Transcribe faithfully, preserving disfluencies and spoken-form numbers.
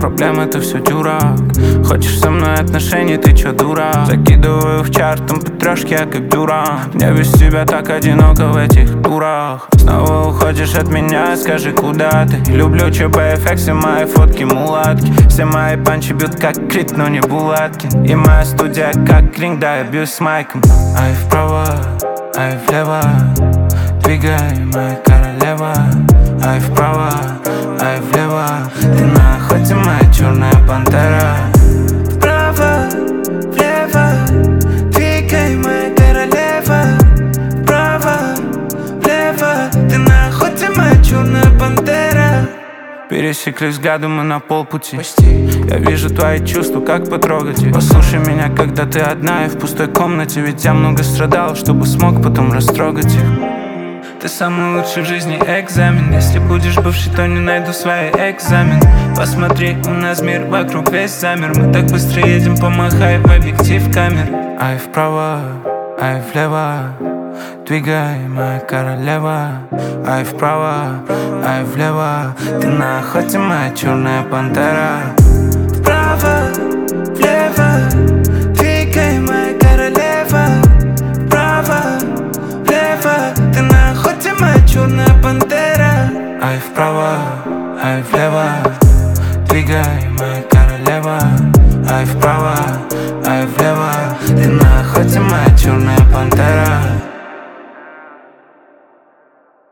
проблем, это все дурак. Хочешь со мной отношений, ты чё, дурак? Закидываю в чарт, там по трешке, я как дурак. Мне без тебя так одиноко в этих турах. Снова уходишь от меня, скажи, куда ты? Люблю ЧБ-эффект, все мои фотки мулатки. Все мои панчи бьют как крит, но не Булаткин. И моя студия как ринг, да, я бьюсь с майком. Ай вправо, ай влево, двигай, моя королева. Ай вправо, ай влево, ты на охоте, моя черная пантера. Вправо, влево, двигай, моя королева. Вправо, влево, ты на охоте, моя черная пантера. Пересеклись взглядом мы на полпути. Почти. Я вижу твои чувства, как потрогать их. Послушай меня, когда ты одна и в пустой комнате. Ведь я много страдал, чтобы смог потом растрогать их. Ты самый лучший в жизни экзамен. Если будешь бывший, то не найду свои экзамен. Посмотри, у нас мир вокруг весь замер. Мы так быстро едем, помахай в объектив камер. Ай вправо, ай влево, двигай, моя королева. Ай вправо, ай влево, ты на охоте, моя черная пантера. Вправо, влево, двигай, моя королева. Вправо, влево, ты на охоте, моя черная пантера. Ай вправо, ай влево, двигай, моя королева. Ай вправо, ай влево, ты на охоте, моя черная пантера.